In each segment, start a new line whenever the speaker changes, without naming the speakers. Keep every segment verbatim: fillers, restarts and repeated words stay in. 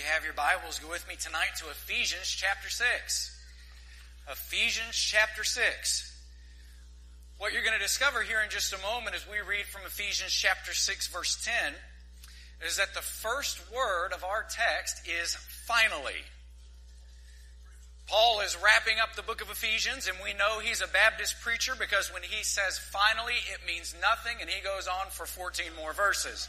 If you have your Bibles, go with me tonight to Ephesians chapter six. Ephesians chapter six. What you're going to discover here in just a moment as we read from Ephesians chapter six, verse ten, is that the first word of our text is finally. Paul is wrapping up the book of Ephesians, and we know he's a Baptist preacher because when he says finally, it means nothing, and he goes on for fourteen more verses.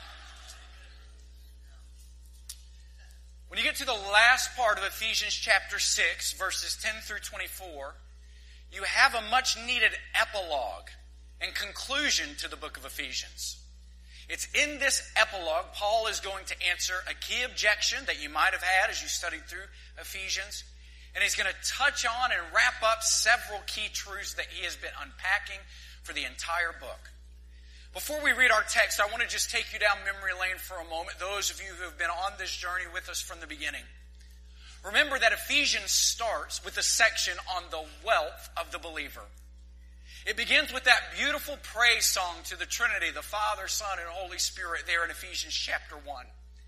When you get to the last part of Ephesians chapter six, verses ten through twenty-four, you have a much needed epilogue and conclusion to the book of Ephesians. It's in this epilogue, Paul is going to answer a key objection that you might have had as you studied through Ephesians. And he's going to touch on and wrap up several key truths that he has been unpacking for the entire book. Before we read our text, I want to just take you down memory lane for a moment, those of you who have been on this journey with us from the beginning. Remember that Ephesians starts with a section on the wealth of the believer. It begins with that beautiful praise song to the Trinity, the Father, Son, and Holy Spirit there in Ephesians chapter one.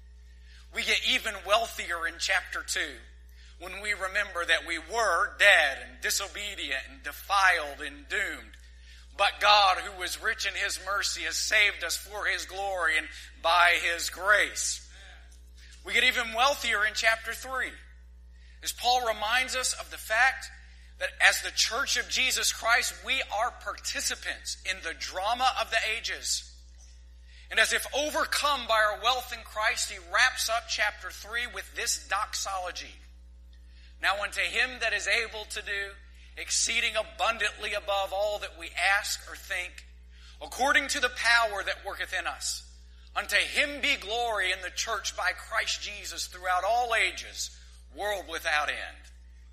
We get even wealthier in chapter two when we remember that we were dead and disobedient and defiled and doomed. But God, who is rich in His mercy, has saved us for His glory and by His grace. We get even wealthier in chapter three, as Paul reminds us of the fact that as the Church of Jesus Christ, we are participants in the drama of the ages. And as if overcome by our wealth in Christ, he wraps up chapter three with this doxology. Now unto Him that is able to do exceeding abundantly above all that we ask or think, according to the power that worketh in us. Unto Him be glory in the church by Christ Jesus throughout all ages, world without end.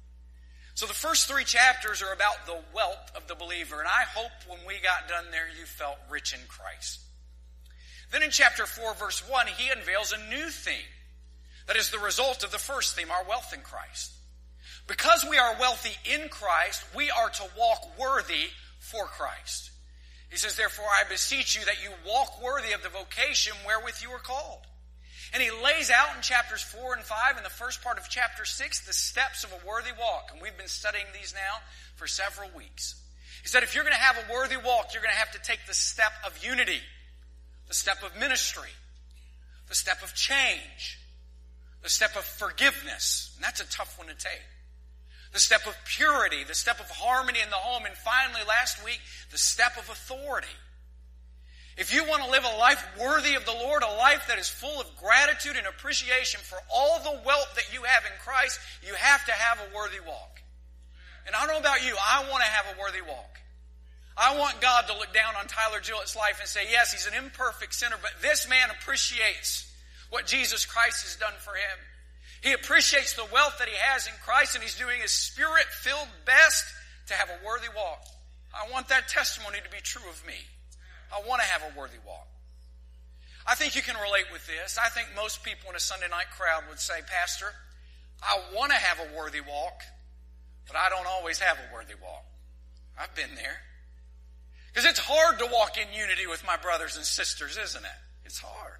So the first three chapters are about the wealth of the believer, and I hope when we got done there you felt rich in Christ. Then in chapter four, verse one, he unveils a new theme that is the result of the first theme, our wealth in Christ. Because we are wealthy in Christ, we are to walk worthy for Christ. He says, therefore, I beseech you that you walk worthy of the vocation wherewith you are called. And he lays out in chapters four and five, in the first part of chapter six, the steps of a worthy walk. And we've been studying these now for several weeks. He said, if you're going to have a worthy walk, you're going to have to take the step of unity, the step of ministry, the step of change, the step of forgiveness. And that's a tough one to take. The step of purity, the step of harmony in the home, and finally, last week, the step of authority. If you want to live a life worthy of the Lord, a life that is full of gratitude and appreciation for all the wealth that you have in Christ, you have to have a worthy walk. And I don't know about you, I want to have a worthy walk. I want God to look down on Tyler Gillett's life and say, yes, he's an imperfect sinner, but this man appreciates what Jesus Christ has done for him. He appreciates the wealth that he has in Christ, and he's doing his Spirit-filled best to have a worthy walk. I want that testimony to be true of me. I want to have a worthy walk. I think you can relate with this. I think most people in a Sunday night crowd would say, Pastor, I want to have a worthy walk, but I don't always have a worthy walk. I've been there. Because it's hard to walk in unity with my brothers and sisters, isn't it? It's hard.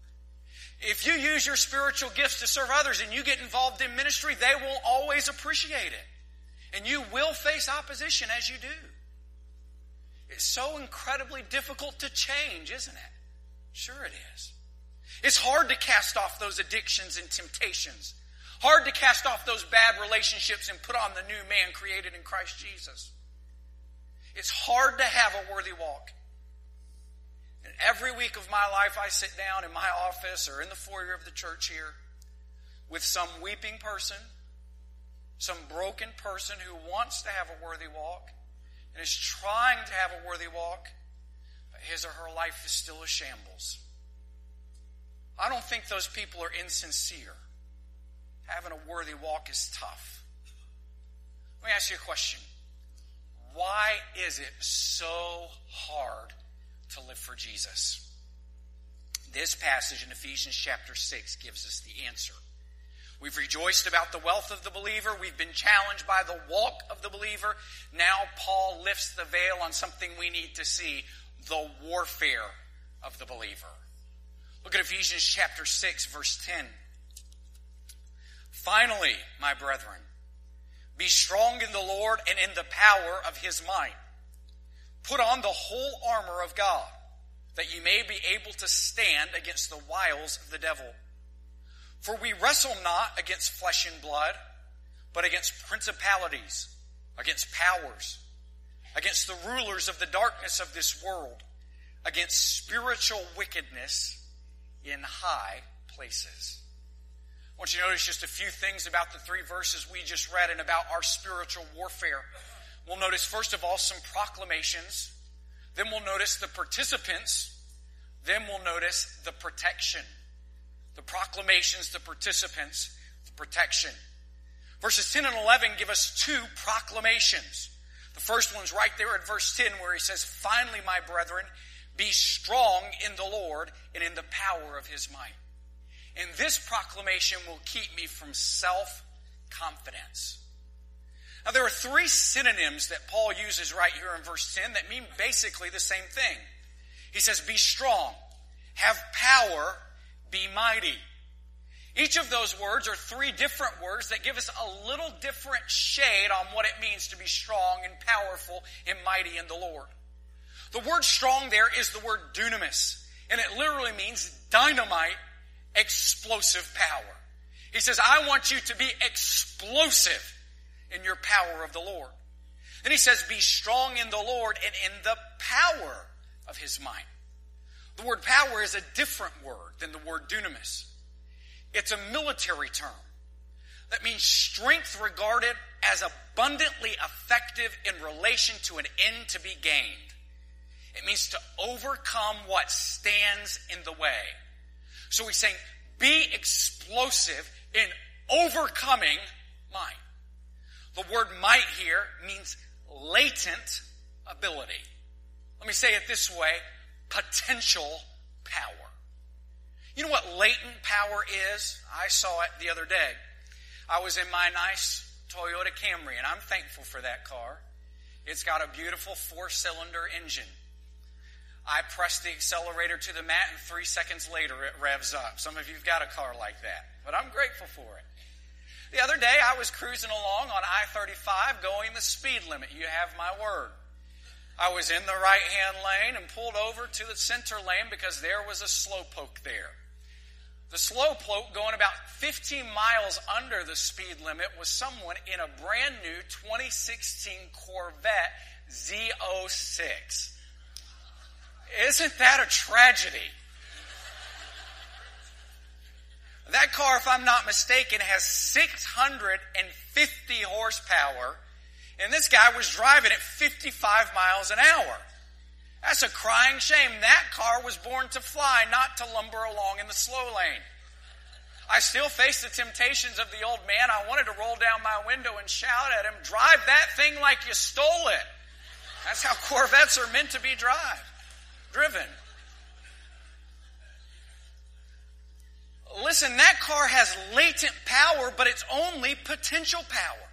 If you use your spiritual gifts to serve others and you get involved in ministry, they won't always appreciate it. And you will face opposition as you do. It's so incredibly difficult to change, isn't it? Sure it is. It's hard to cast off those addictions and temptations. Hard to cast off those bad relationships and put on the new man created in Christ Jesus. It's hard to have a worthy walk. And every week of my life, I sit down in my office or in the foyer of the church here with some weeping person, some broken person who wants to have a worthy walk and is trying to have a worthy walk, but his or her life is still a shambles. I don't think those people are insincere. Having a worthy walk is tough. Let me ask you a question. Why is it so hard to live for Jesus? This passage in Ephesians chapter six gives us the answer. We've rejoiced about the wealth of the believer. We've been challenged by the walk of the believer. Now Paul lifts the veil on something we need to see, the warfare of the believer. Look at Ephesians chapter six, verse ten. Finally, my brethren, be strong in the Lord and in the power of his might. Put on the whole armor of God, that you may be able to stand against the wiles of the devil. For we wrestle not against flesh and blood, but against principalities, against powers, against the rulers of the darkness of this world, against spiritual wickedness in high places. I want you to notice just a few things about the three verses we just read and about our spiritual warfare. We'll notice, first of all, some proclamations. Then we'll notice the participants. Then we'll notice the protection. The proclamations, the participants, the protection. Verses ten and eleven give us two proclamations. The first one's right there at verse ten where he says, finally, my brethren, be strong in the Lord and in the power of his might. And this proclamation will keep me from self-confidence. Now, there are three synonyms that Paul uses right here in verse ten that mean basically the same thing. He says, be strong, have power, be mighty. Each of those words are three different words that give us a little different shade on what it means to be strong and powerful and mighty in the Lord. The word strong there is the word dunamis, and it literally means dynamite, explosive power. He says, I want you to be explosive in your power of the Lord. Then he says, be strong in the Lord and in the power of his might. The word power is a different word than the word dunamis. It's a military term that means strength regarded as abundantly effective in relation to an end to be gained. It means to overcome what stands in the way. So he's saying, be explosive in overcoming might. The word might here means latent ability. Let me say it this way, potential power. You know what latent power is? I saw it the other day. I was in my nice Toyota Camry, and I'm thankful for that car. It's got a beautiful four-cylinder engine. I press the accelerator to the mat, and three seconds later it revs up. Some of you have got a car like that, but I'm grateful for it. The other day I was cruising along on I thirty-five going the speed limit. You have my word. I was in the right-hand lane and pulled over to the center lane because there was a slowpoke there. The slowpoke, going about fifteen miles under the speed limit, was someone in a brand new twenty sixteen Corvette Z oh six. Isn't that a tragedy? That car, if I'm not mistaken, has six hundred fifty horsepower, and this guy was driving at fifty-five miles an hour. That's a crying shame. That car was born to fly, not to lumber along in the slow lane. I still face the temptations of the old man. I wanted to roll down my window and shout at him, drive that thing like you stole it. That's how Corvettes are meant to be drive, driven. Listen, that car has latent power, but it's only potential power.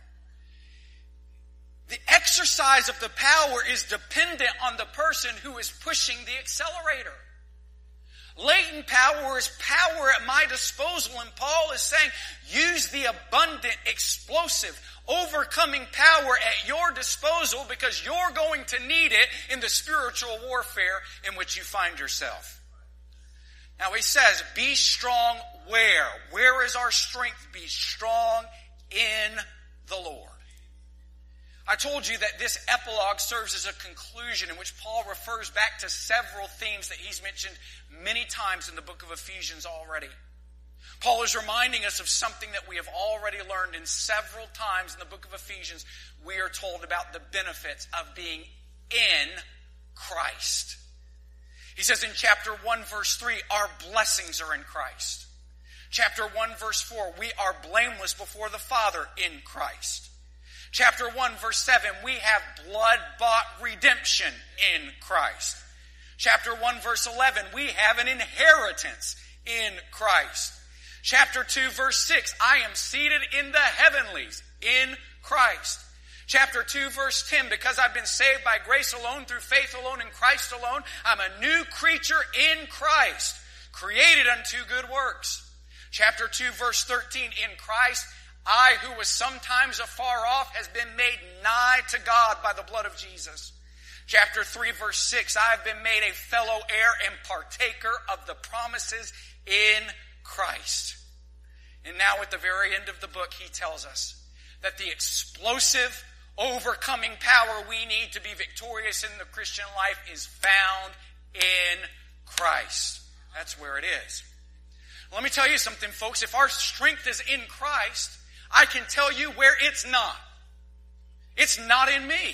The exercise of the power is dependent on the person who is pushing the accelerator. Latent power is power at my disposal, and Paul is saying, use the abundant, explosive, overcoming power at your disposal because you're going to need it in the spiritual warfare in which you find yourself. Now he says, be strong where? Where is our strength? Be strong in the Lord. I told you that this epilogue serves as a conclusion in which Paul refers back to several themes that he's mentioned many times in the book of Ephesians already. Paul is reminding us of something that we have already learned in several times in the book of Ephesians. We are told about the benefits of being in Christ. He says in chapter one, verse three, our blessings are in Christ. Chapter one, verse four, we are blameless before the Father in Christ. Chapter one, verse seven, we have blood-bought redemption in Christ. Chapter one, verse eleven, we have an inheritance in Christ. Chapter two, verse six, I am seated in the heavenlies in Christ. Chapter two, verse ten, because I've been saved by grace alone, through faith alone, in Christ alone, I'm a new creature in Christ, created unto good works. Chapter two, verse thirteen, in Christ, I, who was sometimes afar off, has been made nigh to God by the blood of Jesus. Chapter three, verse six, I have been made a fellow heir and partaker of the promises in Christ. And now at the very end of the book, he tells us that the explosive, overcoming power we need to be victorious in the Christian life is found in Christ. That's where it is. Let me tell you something, folks. If our strength is in Christ, I can tell you where it's not. It's not in me.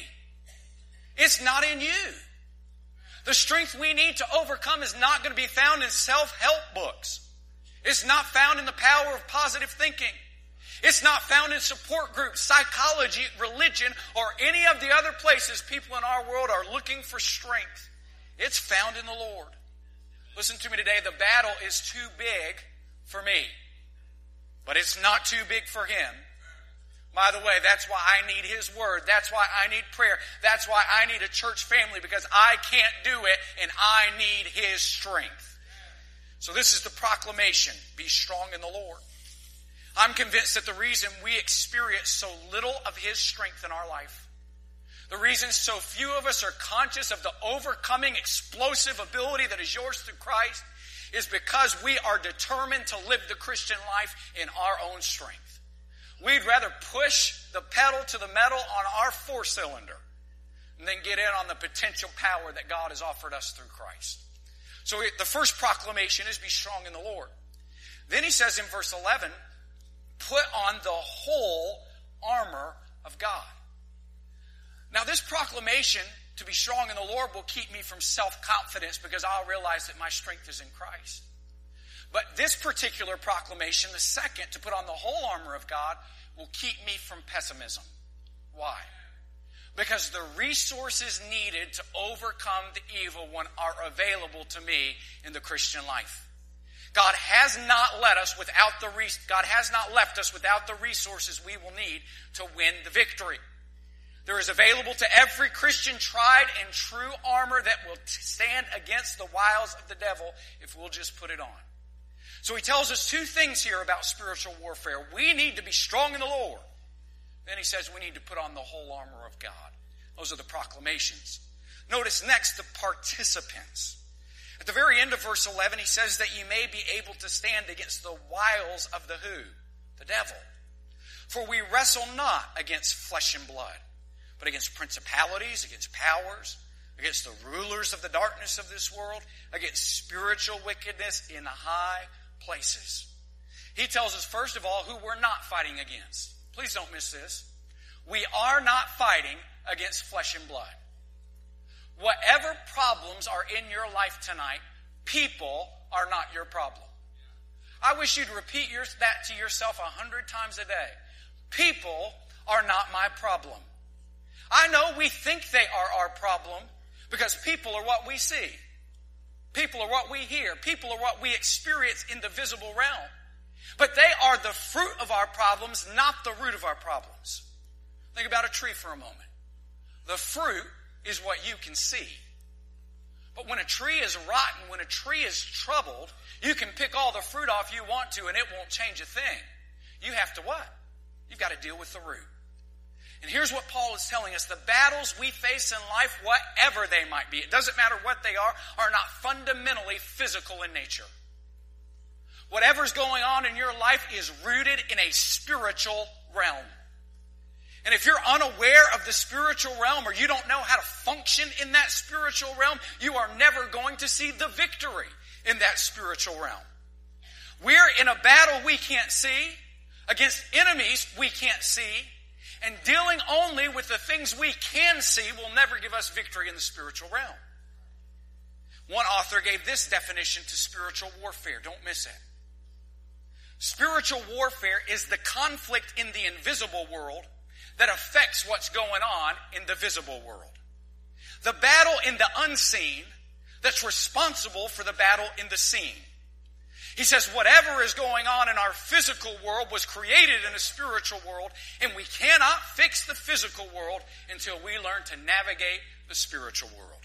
It's not in you. The strength we need to overcome is not going to be found in self-help books. It's not found in the power of positive thinking. It's not found in support groups, psychology, religion, or any of the other places people in our world are looking for strength. It's found in the Lord. Listen to me today. The battle is too big for me, but it's not too big for Him. By the way, that's why I need His Word. That's why I need prayer. That's why I need a church family, because I can't do it and I need His strength. So this is the proclamation. Be strong in the Lord. I'm convinced that the reason we experience so little of His strength in our life, the reason so few of us are conscious of the overcoming explosive ability that is yours through Christ, is because we are determined to live the Christian life in our own strength. We'd rather push the pedal to the metal on our four-cylinder than get in on the potential power that God has offered us through Christ. So the first proclamation is be strong in the Lord. Then he says in verse eleven, put on the whole armor of God. Now this proclamation to be strong in the Lord will keep me from self-confidence, because I'll realize that my strength is in Christ. But this particular proclamation, the second, to put on the whole armor of God, will keep me from pessimism. Why? Because the resources needed to overcome the evil one are available to me in the Christian life. God has not let us without the re- God has not left us without the resources we will need to win the victory. There is available to every Christian tried and true armor that will stand against the wiles of the devil if we'll just put it on. So he tells us two things here about spiritual warfare. We need to be strong in the Lord. Then he says we need to put on the whole armor of God. Those are the proclamations. Notice next the participants. At the very end of verse eleven, he says that you may be able to stand against the wiles of the who? The devil. For we wrestle not against flesh and blood, but against principalities, against powers, against the rulers of the darkness of this world, against spiritual wickedness in high places. He tells us, first of all, who we're not fighting against. Please don't miss this. We are not fighting against flesh and blood. Whatever problems are in your life tonight, people are not your problem. I wish you'd repeat your, that to yourself a hundred times a day. People are not my problem. I know we think they are our problem because people are what we see. People are what we hear. People are what we experience in the visible realm. But they are the fruit of our problems, not the root of our problems. Think about a tree for a moment. The fruit is what you can see. But when a tree is rotten, when a tree is troubled, you can pick all the fruit off you want to and it won't change a thing. You have to what? You've got to deal with the root. And here's what Paul is telling us. The battles we face in life, whatever they might be, it doesn't matter what they are, are not fundamentally physical in nature. Whatever's going on in your life is rooted in a spiritual realm. And if you're unaware of the spiritual realm, or you don't know how to function in that spiritual realm, you are never going to see the victory in that spiritual realm. We're in a battle we can't see, against enemies we can't see, and dealing only with the things we can see will never give us victory in the spiritual realm. One author gave this definition to spiritual warfare. Don't miss it. Spiritual warfare is the conflict in the invisible world that affects what's going on in the visible world. The battle in the unseen that's responsible for the battle in the seen. He says whatever is going on in our physical world was created in a spiritual world, and we cannot fix the physical world until we learn to navigate the spiritual world.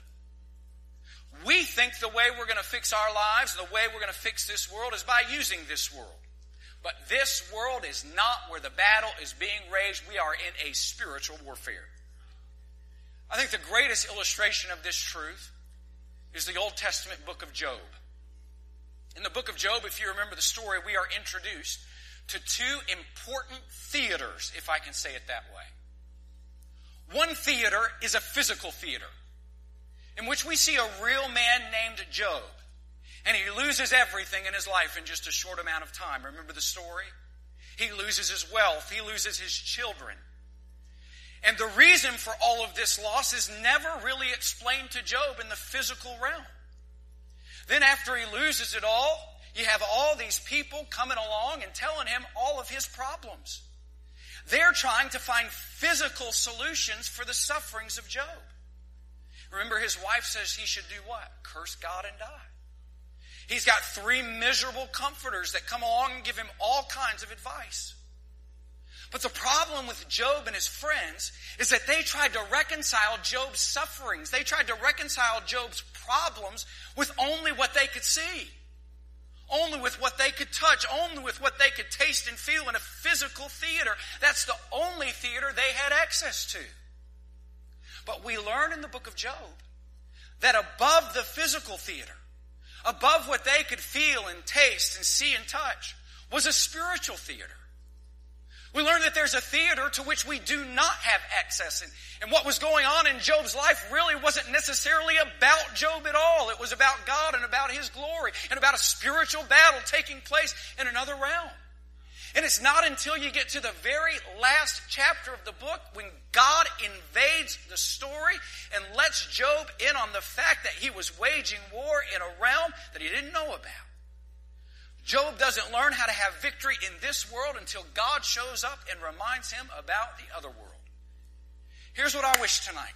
We think the way we're going to fix our lives, the way we're going to fix this world is by using this world. But this world is not where the battle is being waged. We are in a spiritual warfare. I think the greatest illustration of this truth is the Old Testament book of Job. In the book of Job, if you remember the story, we are introduced to two important theaters, if I can say it that way. One theater is a physical theater, in which we see a real man named Job. And he loses everything in his life in just a short amount of time. Remember the story? He loses his wealth. He loses his children. And the reason for all of this loss is never really explained to Job in the physical realm. Then after he loses it all, you have all these people coming along and telling him all of his problems. They're trying to find physical solutions for the sufferings of Job. Remember, his wife says he should do what? Curse God and die. He's got three miserable comforters that come along and give him all kinds of advice. But the problem with Job and his friends is that they tried to reconcile Job's sufferings. They tried to reconcile Job's problems with only what they could see. Only with what they could touch. Only with what they could taste and feel in a physical theater. That's the only theater they had access to. But we learn in the book of Job that above the physical theater, above what they could feel and taste and see and touch, was a spiritual theater. We learn that there's a theater to which we do not have access. And, and what was going on in Job's life really wasn't necessarily about Job at all. It was about God and about his glory and about a spiritual battle taking place in another realm. And it's not until you get to the very last chapter of the book when God invades the story and lets Job in on the fact that he was waging war in a realm that he didn't know about. Job doesn't learn how to have victory in this world until God shows up and reminds him about the other world. Here's what I wish tonight.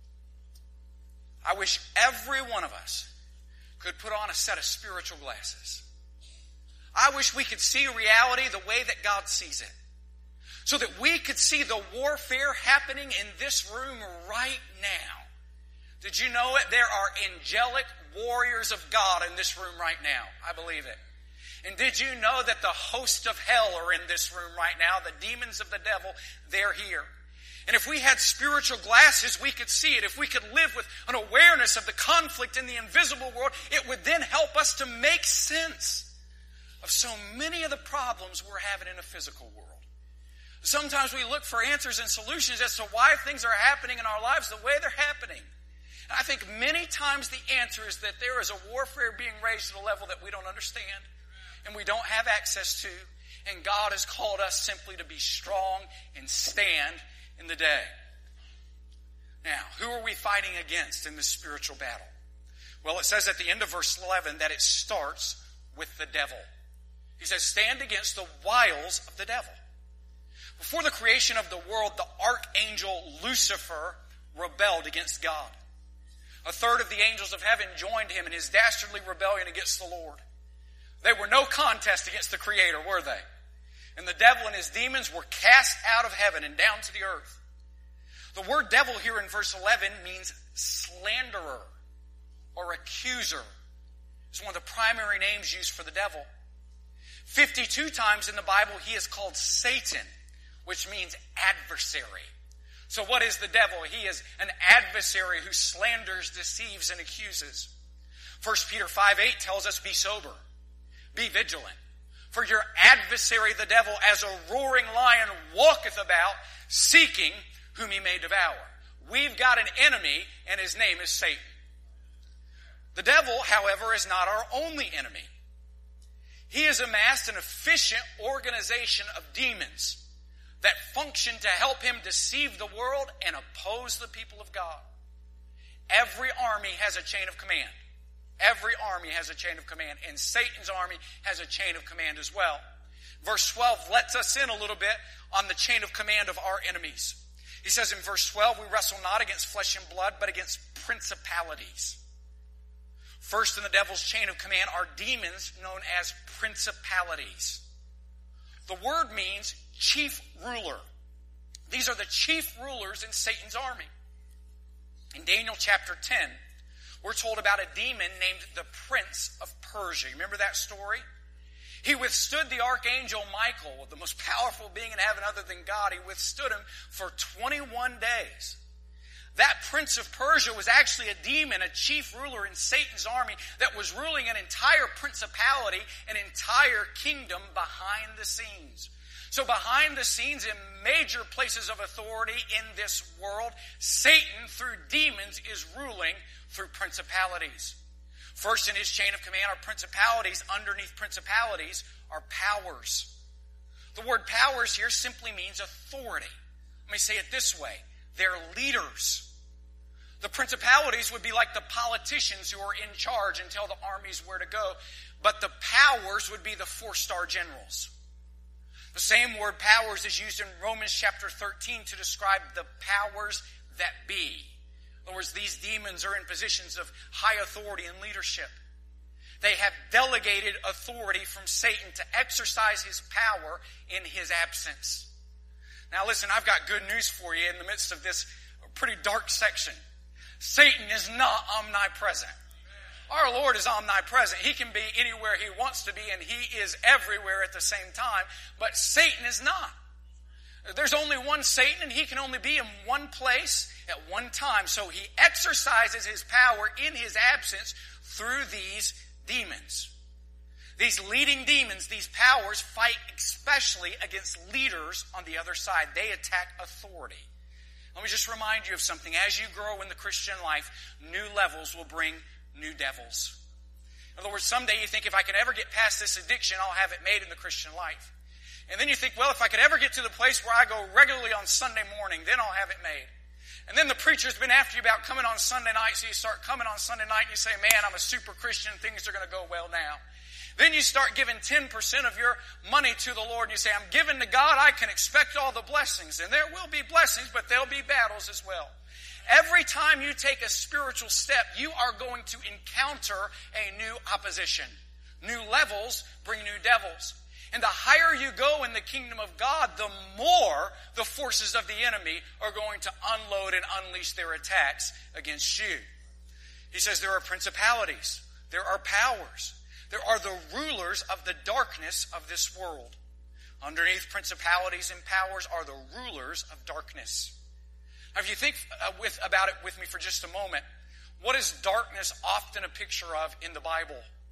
I wish every one of us could put on a set of spiritual glasses. I wish we could see reality the way that God sees it. So that we could see the warfare happening in this room right now. Did you know it? There are angelic warriors of God in this room right now. I believe it. And did you know that the hosts of hell are in this room right now? The demons of the devil, they're here. And if we had spiritual glasses, we could see it. If we could live with an awareness of the conflict in the invisible world, it would then help us to make sense of so many of the problems we're having in a physical world. Sometimes we look for answers and solutions as to why things are happening in our lives the way they're happening. And I think many times the answer is that there is a warfare being raised at a level that we don't understand and we don't have access to, and God has called us simply to be strong and stand in the day. Now, who are we fighting against in this spiritual battle? Well, it says at the end of verse eleven that it starts with the devil. He says, stand against the wiles of the devil. Before the creation of the world, the archangel Lucifer rebelled against God. A third of the angels of heaven joined him in his dastardly rebellion against the Lord. They were no contest against the Creator, were they? And the devil and his demons were cast out of heaven and down to the earth. The word devil here in verse eleven means slanderer or accuser. It's one of the primary names used for the devil. fifty-two times in the Bible he is called Satan, which means adversary. So what is the devil? He is an adversary who slanders, deceives, and accuses. First Peter five eight tells us, be sober, be vigilant. For your adversary the devil, as a roaring lion, walketh about, seeking whom he may devour. We've got an enemy, and his name is Satan. The devil, however, is not our only enemy. He has amassed an efficient organization of demons that function to help him deceive the world and oppose the people of God. Every army has a chain of command. Every army has a chain of command, and Satan's army has a chain of command as well. Verse twelve lets us in a little bit on the chain of command of our enemies. He says in verse twelve, we wrestle not against flesh and blood, but against principalities. First in the devil's chain of command are demons known as principalities. The word means chief ruler. These are the chief rulers in Satan's army. In Daniel chapter ten, we're told about a demon named the Prince of Persia. Remember that story? He withstood the archangel Michael, the most powerful being in heaven other than God. He withstood him for twenty-one days. That prince of Persia was actually a demon, a chief ruler in Satan's army that was ruling an entire principality, an entire kingdom behind the scenes. So behind the scenes, in major places of authority in this world, Satan, through demons, is ruling through principalities. First in his chain of command are principalities. Underneath principalities are powers. The word powers here simply means authority. Let me say it this way. They're leaders. The principalities would be like the politicians who are in charge and tell the armies where to go. But the powers would be the four-star generals. The same word powers is used in Romans chapter thirteen to describe the powers that be. In other words, these demons are in positions of high authority and leadership. They have delegated authority from Satan to exercise his power in his absence. Now listen, I've got good news for you in the midst of this pretty dark section. Satan is not omnipresent. Our Lord is omnipresent. He can be anywhere he wants to be, and he is everywhere at the same time. But Satan is not. There's only one Satan, and he can only be in one place at one time. So he exercises his power in his absence through these demons. These leading demons, these powers, fight especially against leaders on the other side. They attack authority. Let me just remind you of something. As you grow in the Christian life, new levels will bring new devils. In other words, someday you think, if I can ever get past this addiction, I'll have it made in the Christian life. And then you think, well, if I could ever get to the place where I go regularly on Sunday morning, then I'll have it made. And then the preacher's been after you about coming on Sunday night, so you start coming on Sunday night and you say, man, I'm a super Christian, things are going to go well now. Then you start giving ten percent of your money to the Lord and you say, I'm giving to God, I can expect all the blessings. And there will be blessings, but there'll be battles as well. Every time you take a spiritual step, you are going to encounter a new opposition. New levels bring new devils. And the higher you go in the kingdom of God, the more the forces of the enemy are going to unload and unleash their attacks against you. He says there are principalities. There are powers. There are the rulers of the darkness of this world. Underneath principalities and powers are the rulers of darkness. Now, if you think uh, with, about it with me for just a moment, what is darkness often a picture of in the Bible?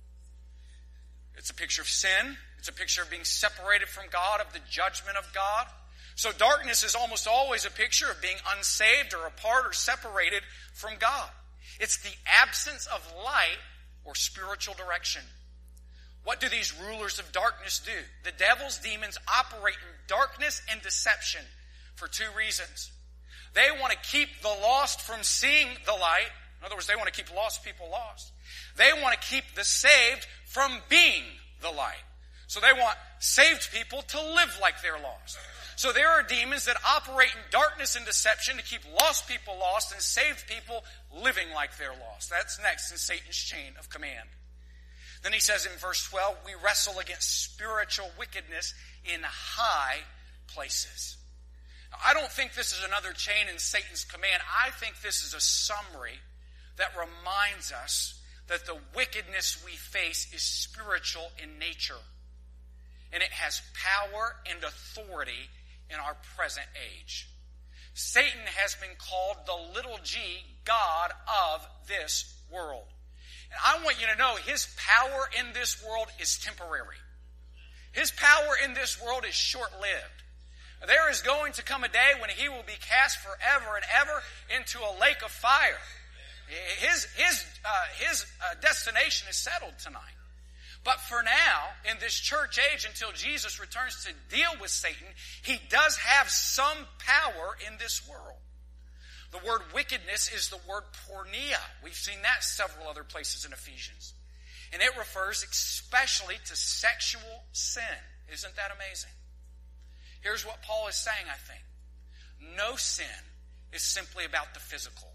It's a picture of sin. It's a picture of being separated from God, of the judgment of God. So darkness is almost always a picture of being unsaved or apart or separated from God. It's the absence of light or spiritual direction. What do these rulers of darkness do? The devil's demons operate in darkness and deception for two reasons. They want to keep the lost from seeing the light. In other words, they want to keep lost people lost. They want to keep the saved from being the light. So they want saved people to live like they're lost. So there are demons that operate in darkness and deception to keep lost people lost and saved people living like they're lost. That's next in Satan's chain of command. Then he says in verse twelve, we wrestle against spiritual wickedness in high places. Now, I don't think this is another chain in Satan's command. I think this is a summary that reminds us that the wickedness we face is spiritual in nature. And it has power and authority in our present age. Satan has been called the little g God of this world. And I want you to know his power in this world is temporary. His power in this world is short-lived. There is going to come a day when he will be cast forever and ever into a lake of fire. His, his, uh, his uh, destination is settled tonight. But for now, in this church age, until Jesus returns to deal with Satan, he does have some power in this world. The word wickedness is the word porneia. We've seen that several other places in Ephesians. And it refers especially to sexual sin. Isn't that amazing? Here's what Paul is saying, I think. No sin is simply about the physical.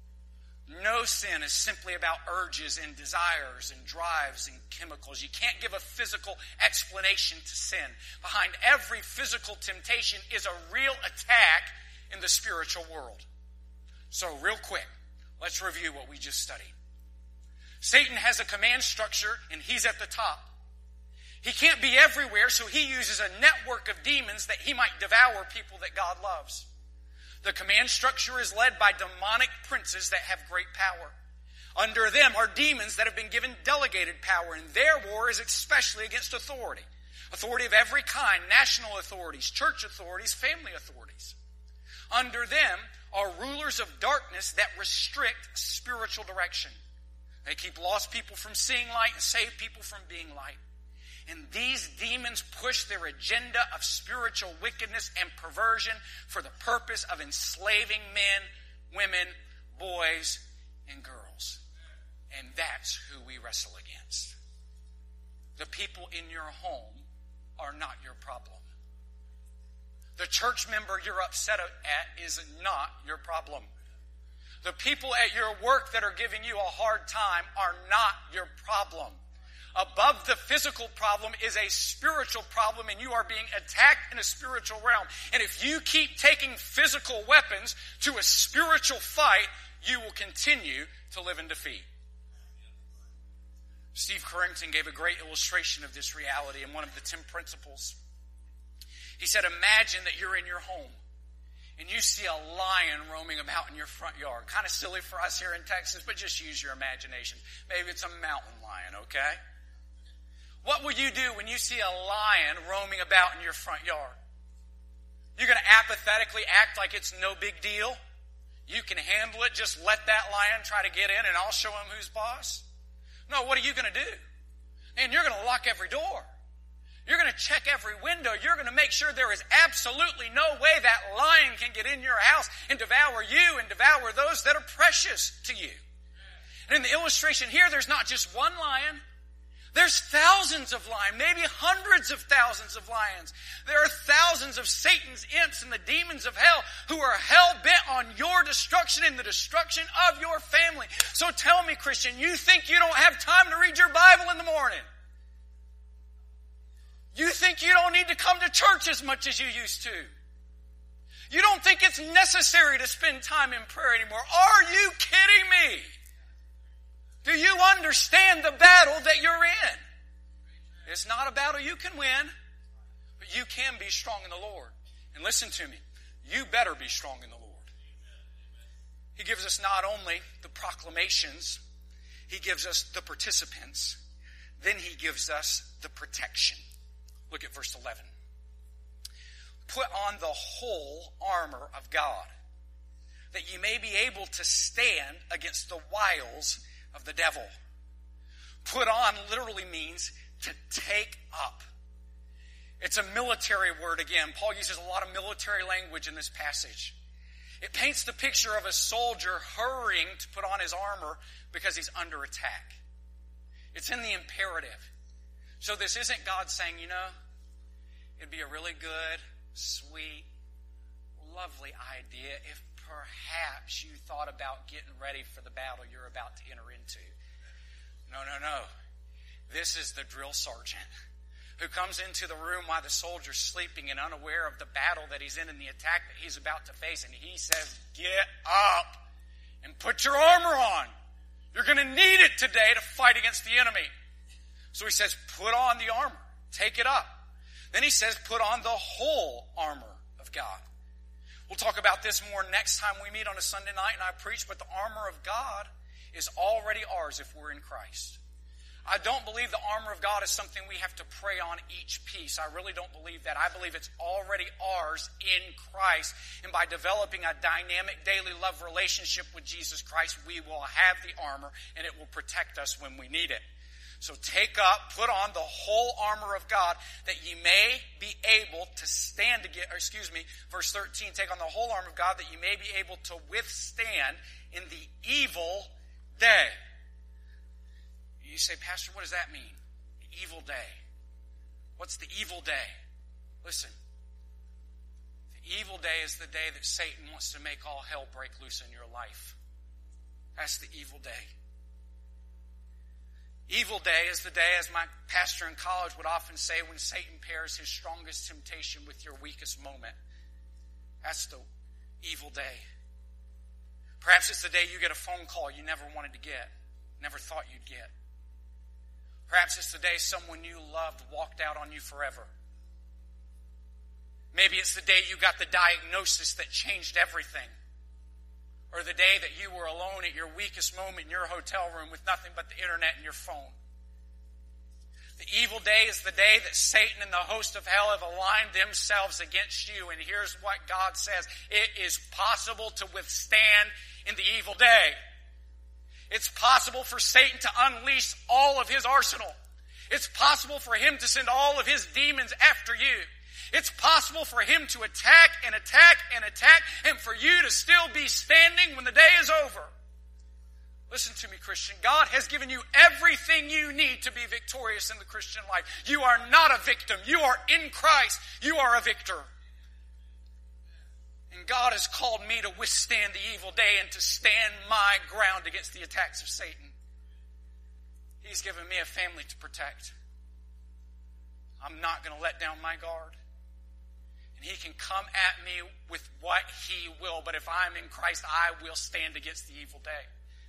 No sin is simply about urges and desires and drives and chemicals. You can't give a physical explanation to sin. Behind every physical temptation is a real attack in the spiritual world. So real quick, let's review what we just studied. Satan has a command structure and he's at the top. He can't be everywhere, so he uses a network of demons that he might devour people that God loves. The command structure is led by demonic princes that have great power. Under them are demons that have been given delegated power, and their war is especially against authority. Authority of every kind, national authorities, church authorities, family authorities. Under them are rulers of darkness that restrict spiritual direction. They keep lost people from seeing light and save people from being light. And these demons push their agenda of spiritual wickedness and perversion for the purpose of enslaving men, women, boys, and girls. And that's who we wrestle against. The people in your home are not your problem. The church member you're upset at is not your problem. The people at your work that are giving you a hard time are not your problem. Above the physical problem is a spiritual problem, and you are being attacked in a spiritual realm. And if you keep taking physical weapons to a spiritual fight, you will continue to live in defeat. Steve Carrington gave a great illustration of this reality in one of the ten principles. He said, imagine that you're in your home and you see a lion roaming about in your front yard. Kind of silly for us here in Texas, but just use your imagination. Maybe it's a mountain lion, okay? What will you do when you see a lion roaming about in your front yard? You're going to apathetically act like it's no big deal? You can handle it, just let that lion try to get in and I'll show him who's boss? No, what are you going to do? And you're going to lock every door. You're going to check every window. You're going to make sure there is absolutely no way that lion can get in your house and devour you and devour those that are precious to you. And in the illustration here, there's not just one lion. There's thousands of lions, maybe hundreds of thousands of lions. There are thousands of Satan's imps and the demons of hell who are hell-bent on your destruction and the destruction of your family. So tell me, Christian, you think you don't have time to read your Bible in the morning? You think you don't need to come to church as much as you used to? You don't think it's necessary to spend time in prayer anymore? Are you kidding me? Do you understand the battle that you're in? It's not a battle you can win, but you can be strong in the Lord. And listen to me, you better be strong in the Lord. He gives us not only the proclamations, He gives us the participants, then He gives us the protection. Look at verse eleven. Put on the whole armor of God, that you may be able to stand against the wiles of the devil. Put on literally means to take up. It's a military word again. Paul uses a lot of military language in this passage. It paints the picture of a soldier hurrying to put on his armor because he's under attack. It's in the imperative. So this isn't God saying, you know, it'd be a really good, sweet, lovely idea if perhaps you thought about getting ready for the battle you're about to enter into. No, no, no. This is the drill sergeant who comes into the room while the soldier's sleeping and unaware of the battle that he's in and the attack that he's about to face. And he says, get up and put your armor on. You're going to need it today to fight against the enemy. So he says, put on the armor. Take it up. Then he says, put on the whole armor of God. We'll talk about this more next time we meet on a Sunday night and I preach, but the armor of God is already ours if we're in Christ. I don't believe the armor of God is something we have to pray on each piece. I really don't believe that. I believe it's already ours in Christ. And by developing a dynamic daily love relationship with Jesus Christ, we will have the armor and it will protect us when we need it. So take up, put on the whole armor of God that ye may be able to stand against, or excuse me, verse thirteen, take on the whole armor of God that ye may be able to withstand in the evil day. You say, Pastor, what does that mean? The evil day. What's the evil day? Listen, the evil day is the day that Satan wants to make all hell break loose in your life. That's the evil day. Evil day is the day, as my pastor in college would often say, when Satan pairs his strongest temptation with your weakest moment. That's the evil day. Perhaps it's the day you get a phone call you never wanted to get, never thought you'd get. Perhaps it's the day someone you loved walked out on you forever. Maybe it's the day you got the diagnosis that changed everything. Or the day that you were alone at your weakest moment in your hotel room with nothing but the internet and your phone. The evil day is the day that Satan and the host of hell have aligned themselves against you. And here's what God says. It is possible to withstand in the evil day. It's possible for Satan to unleash all of his arsenal. It's possible for him to send all of his demons after you. It's possible for him to attack and attack and attack and for you to still be standing when the day is over. Listen to me, Christian. God has given you everything you need to be victorious in the Christian life. You are not a victim. You are in Christ. You are a victor. And God has called me to withstand the evil day and to stand my ground against the attacks of Satan. He's given me a family to protect. I'm not going to let down my guard. And he can come at me with what he will, but if I'm in Christ, I will stand against the evil day.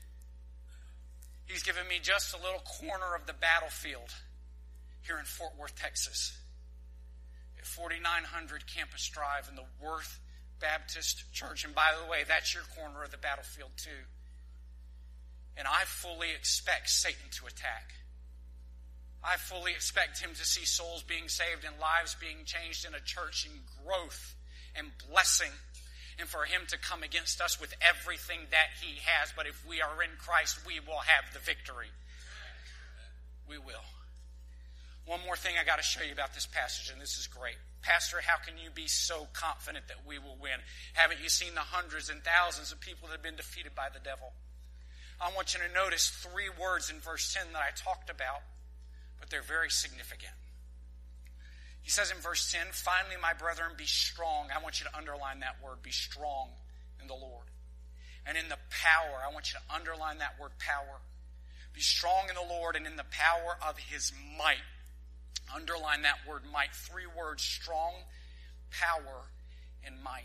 He's given me just a little corner of the battlefield here in Fort Worth, Texas, at forty-nine hundred Campus Drive in the Worth Baptist Church. And by the way, that's your corner of the battlefield too. And I fully expect Satan to attack. I fully expect him to see souls being saved and lives being changed in a church in growth and blessing, and for him to come against us with everything that he has. But if we are in Christ, we will have the victory. We will. One more thing I got to show you about this passage, and this is great. Pastor, how can you be so confident that we will win? Haven't you seen the hundreds and thousands of people that have been defeated by the devil? I want you to notice three words in verse ten that I talked about, but they're very significant. He says in verse ten, finally, my brethren, be strong. I want you to underline that word, be strong in the Lord. And in the power, I want you to underline that word, power. Be strong in the Lord and in the power of his might. Underline that word, might. Three words, strong, power, and might.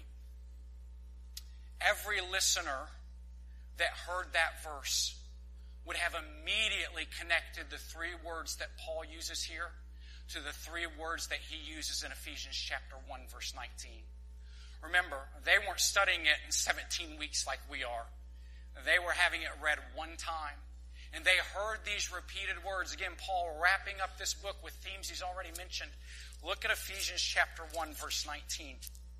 Every listener that heard that verse would have immediately connected the three words that Paul uses here to the three words that he uses in Ephesians chapter one, verse nineteen. Remember, they weren't studying it in seventeen weeks like we are. They were having it read one time. And they heard these repeated words. Again, Paul wrapping up this book with themes he's already mentioned. Look at Ephesians chapter one, verse nineteen.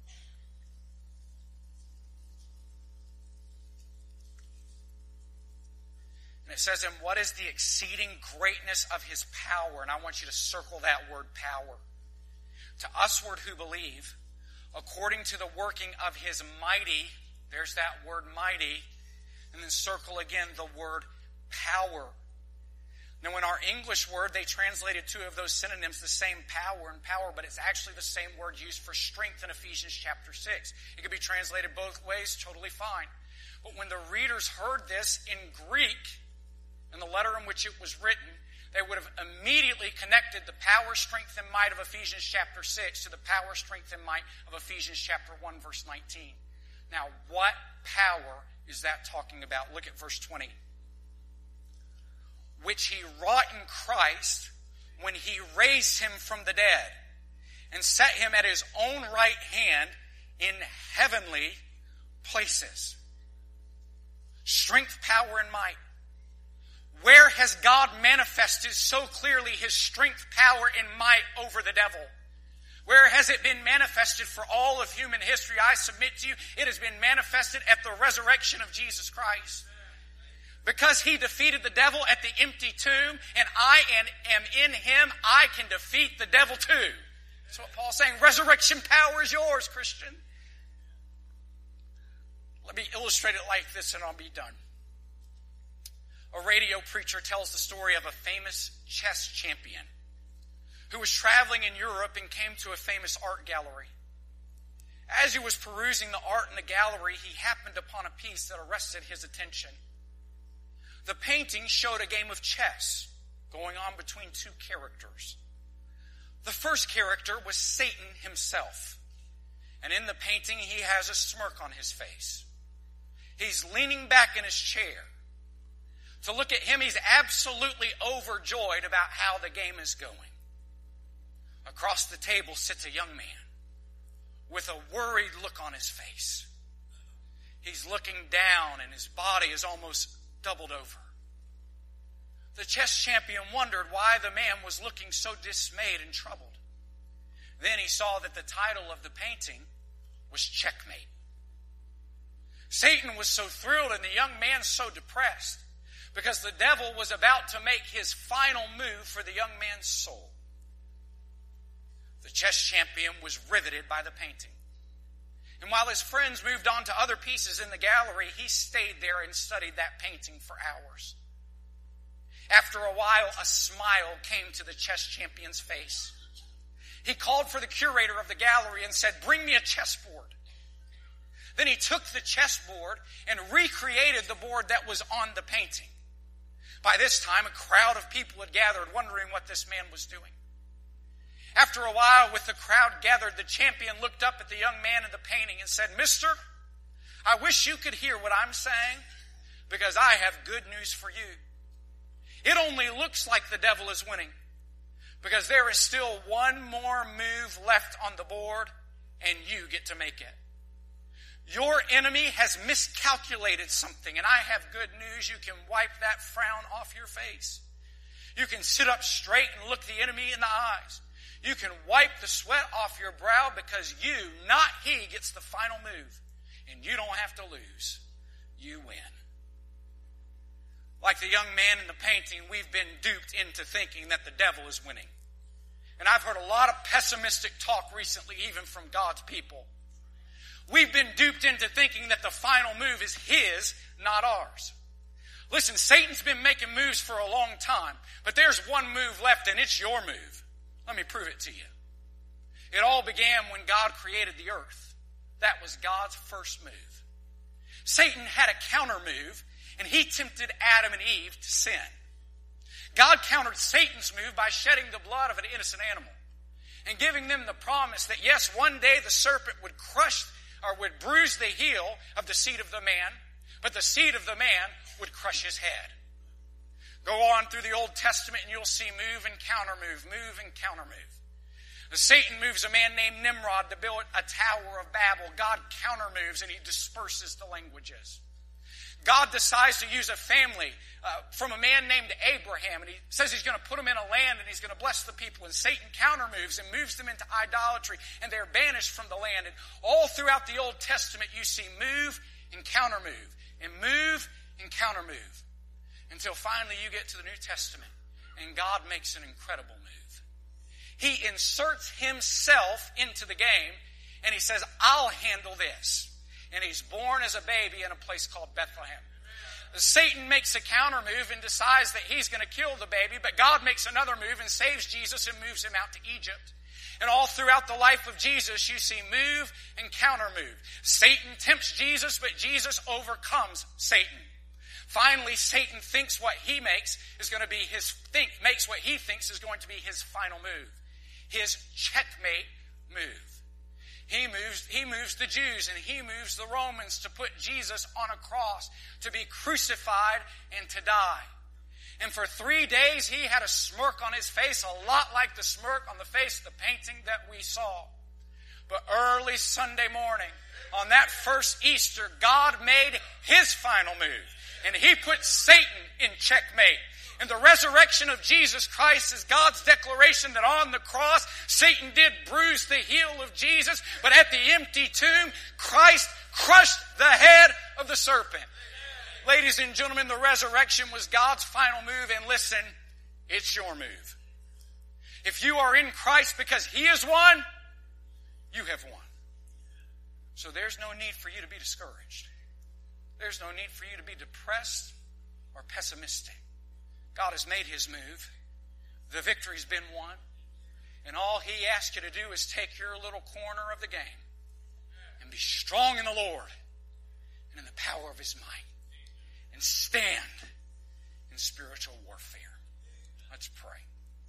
And it says, and what is the exceeding greatness of his power? And I want you to circle that word, power. To usward who believe, according to the working of his mighty, there's that word mighty, and then circle again the word power. Now in our English word, they translated two of those synonyms, the same power and power, but it's actually the same word used for strength in Ephesians chapter six. It could be translated both ways, totally fine. But when the readers heard this in Greek, in the letter in which it was written, they would have immediately connected the power, strength, and might of Ephesians chapter six to the power, strength, and might of Ephesians chapter one, verse nineteen. Now, what power is that talking about? Look at verse twenty. Which he wrought in Christ when he raised him from the dead and set him at his own right hand in heavenly places. Strength, power, and might. Where has God manifested so clearly his strength, power, and might over the devil? Where has it been manifested for all of human history? I submit to you, it has been manifested at the resurrection of Jesus Christ. Because he defeated the devil at the empty tomb, and I am in him, I can defeat the devil too. That's what Paul's saying. Resurrection power is yours, Christian. Let me illustrate it like this and I'll be done. A radio preacher tells the story of a famous chess champion who was traveling in Europe and came to a famous art gallery. As he was perusing the art in the gallery, he happened upon a piece that arrested his attention. The painting showed a game of chess going on between two characters. The first character was Satan himself. And in the painting, he has a smirk on his face. He's leaning back in his chair. To look at him, he's absolutely overjoyed about how the game is going. Across the table sits a young man with a worried look on his face. He's looking down and his body is almost doubled over. The chess champion wondered why the man was looking so dismayed and troubled. Then he saw that the title of the painting was Checkmate. Satan was so thrilled and the young man so depressed because the devil was about to make his final move for the young man's soul. The chess champion was riveted by the painting. And while his friends moved on to other pieces in the gallery, he stayed there and studied that painting for hours. After a while, a smile came to the chess champion's face. He called for the curator of the gallery and said, "Bring me a chessboard." Then he took the chessboard and recreated the board that was on the painting. By this time, a crowd of people had gathered, wondering what this man was doing. After a while, with the crowd gathered, the champion looked up at the young man in the painting and said, "Mister, I wish you could hear what I'm saying, because I have good news for you. It only looks like the devil is winning, because there is still one more move left on the board, and you get to make it. Your enemy has miscalculated something, and I have good news. You can wipe that frown off your face. You can sit up straight and look the enemy in the eyes. You can wipe the sweat off your brow, because you, not he, gets the final move. And you don't have to lose. You win." Like the young man in the painting, we've been duped into thinking that the devil is winning. And I've heard a lot of pessimistic talk recently, even from God's people. We've been duped into thinking that the final move is his, not ours. Listen, Satan's been making moves for a long time, but there's one move left, and it's your move. Let me prove it to you. It all began when God created the earth. That was God's first move. Satan had a counter move, and he tempted Adam and Eve to sin. God countered Satan's move by shedding the blood of an innocent animal and giving them the promise that, yes, one day the serpent would crush or would bruise the heel of the seed of the man, but the seed of the man would crush his head. Go on through the Old Testament and you'll see move and counter move, move and counter move. Satan moves a man named Nimrod to build a Tower of Babel. God counter moves and he disperses the languages. God decides to use a family uh, from a man named Abraham, and he says he's going to put them in a land and he's going to bless the people. And Satan counter moves and moves them into idolatry, and they're banished from the land. And all throughout the Old Testament you see move and counter move and move and counter move, until finally you get to the New Testament and God makes an incredible move. He inserts himself into the game and he says, "I'll handle this." And he's born as a baby in a place called Bethlehem. Satan makes a counter move and decides that he's going to kill the baby, but God makes another move and saves Jesus and moves him out to Egypt. And all throughout the life of Jesus, you see move and counter move. Satan tempts Jesus, but Jesus overcomes Satan. Finally, Satan thinks what he makes is going to be his think makes what he thinks is going to be his final move, his checkmate move. He moves, he moves the Jews and he moves the Romans to put Jesus on a cross, to be crucified and to die. And for three days he had a smirk on his face, a lot like the smirk on the face of the painting that we saw. But early Sunday morning, on that first Easter, God made his final move. And he put Satan in checkmate. And the resurrection of Jesus Christ is God's declaration that on the cross, Satan did bruise the heel of Jesus, but at the empty tomb, Christ crushed the head of the serpent. Ladies and gentlemen, the resurrection was God's final move, and listen, it's your move. If you are in Christ because he is won, you have won. So there's no need for you to be discouraged. There's no need for you to be depressed or pessimistic. God has made his move. The victory's been won. And all he asks you to do is take your little corner of the game and be strong in the Lord and in the power of his might, and stand in spiritual warfare. Let's pray.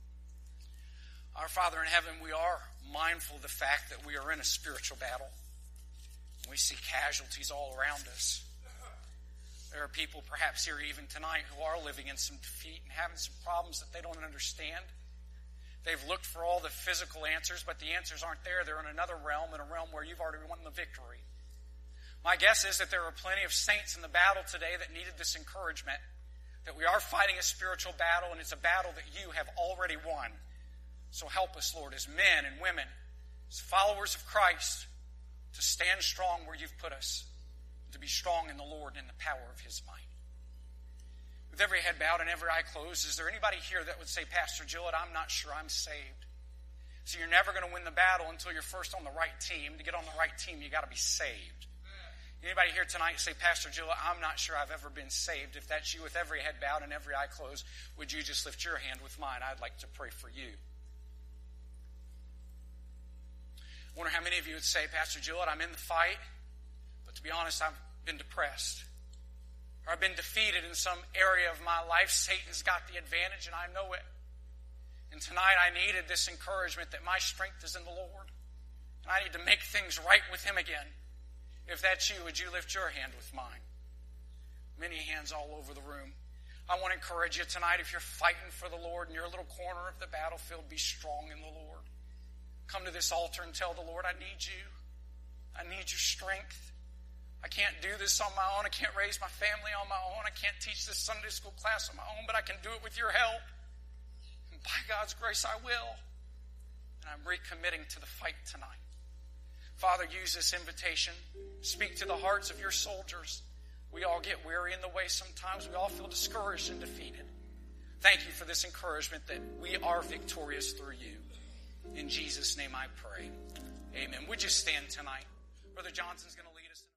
Our Father in heaven, we are mindful of the fact that we are in a spiritual battle. We see casualties all around us. There are people perhaps here even tonight who are living in some defeat and having some problems that they don't understand. They've looked for all the physical answers, but the answers aren't there. They're in another realm, in a realm where you've already won the victory. My guess is that there are plenty of saints in the battle today that needed this encouragement, that we are fighting a spiritual battle, and it's a battle that you have already won. So help us, Lord, as men and women, as followers of Christ, to stand strong where you've put us, to be strong in the Lord and in the power of His might. With every head bowed and every eye closed, is there anybody here that would say, Pastor Gillett, I'm not sure I'm saved? So you're never going to win the battle until you're first on the right team. To get on the right team, you got to be saved. Anybody here tonight say, Pastor Gillett, I'm not sure I've ever been saved. If that's you, with every head bowed and every eye closed, would you just lift your hand with mine? I'd like to pray for you. I wonder how many of you would say, Pastor Gillett, I'm in the fight, but to be honest, I've been depressed. Or I've been defeated in some area of my life. Satan's got the advantage, and I know it. And tonight I needed this encouragement that my strength is in the Lord. And I need to make things right with Him again. If that's you, would you lift your hand with mine? Many hands all over the room. I want to encourage you tonight, if you're fighting for the Lord in your little corner of the battlefield, be strong in the Lord. Come to this altar and tell the Lord, I need you. I need your strength. I can't do this on my own. I can't raise my family on my own. I can't teach this Sunday school class on my own, but I can do it with your help. And by God's grace, I will. And I'm recommitting to the fight tonight. Father, use this invitation. Speak to the hearts of your soldiers. We all get weary in the way sometimes. We all feel discouraged and defeated. Thank you for this encouragement that we are victorious through you. In Jesus' name I pray. Amen. Would you stand tonight? Brother Johnson's going to